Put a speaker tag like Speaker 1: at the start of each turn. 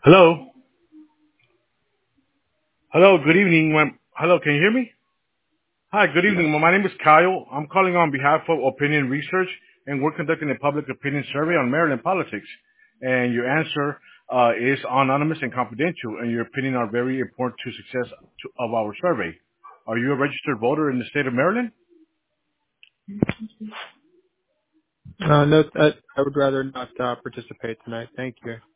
Speaker 1: Hello. Hello. Good evening. Hello. Can you hear me? Hi. Good
Speaker 2: Yes.
Speaker 1: evening. My name is Kyle. I'm calling on behalf of Opinion Research, and we're conducting a public opinion survey on Maryland politics. And your answer is anonymous and confidential, and your opinion are very important to success of our survey. Are you a registered voter in the state of Maryland?
Speaker 2: No, I would rather not participate tonight. Thank you.